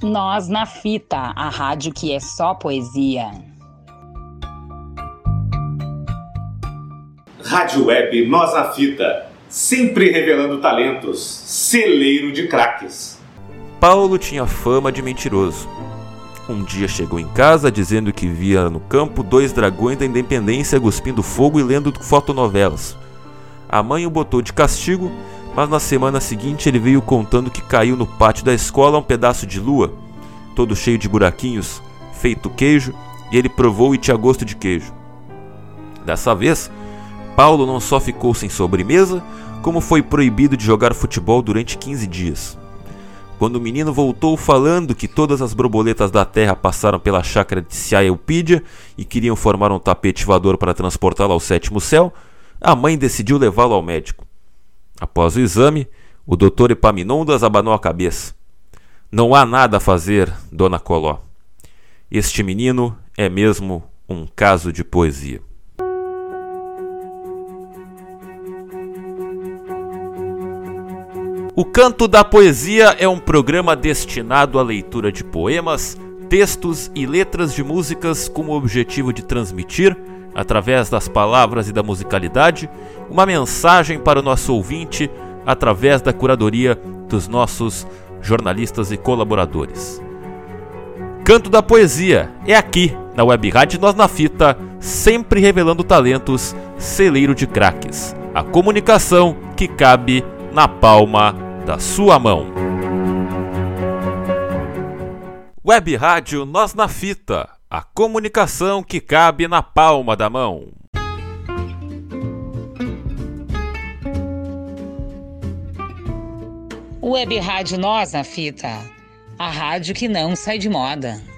Nós na Fita, a rádio que é só poesia. Rádio Web Nós na Fita, sempre revelando talentos, celeiro de craques. Paulo tinha fama de mentiroso. Um dia chegou em casa dizendo que via no campo 2 dragões da independência cuspindo fogo e lendo fotonovelas. A mãe o botou de castigo, mas na semana seguinte ele veio contando que caiu no pátio da escola um pedaço de lua, todo cheio de buraquinhos, feito queijo, e ele provou e tinha gosto de queijo. Dessa vez, Paulo não só ficou sem sobremesa, como foi proibido de jogar futebol durante 15 dias. Quando o menino voltou falando que todas as borboletas da terra passaram pela chácara de Ciaelpídia e queriam formar um tapete voador para transportá-lo ao 7º céu, a mãe decidiu levá-lo ao médico. Após o exame, o doutor Epaminondas abanou a cabeça. Não há nada a fazer, dona Coló. Este menino é mesmo um caso de poesia. O Canto da Poesia é um programa destinado à leitura de poemas, textos e letras de músicas com o objetivo de transmitir, através das palavras e da musicalidade, uma mensagem para o nosso ouvinte através da curadoria dos nossos jornalistas e colaboradores. Canto da Poesia é aqui, na Web Rádio Nós na Fita, sempre revelando talentos, celeiro de craques. A comunicação que cabe na palma da sua mão. Web Rádio Nós na Fita, a comunicação que cabe na palma da mão. Web Rádio Nós na Fita, a rádio que não sai de moda.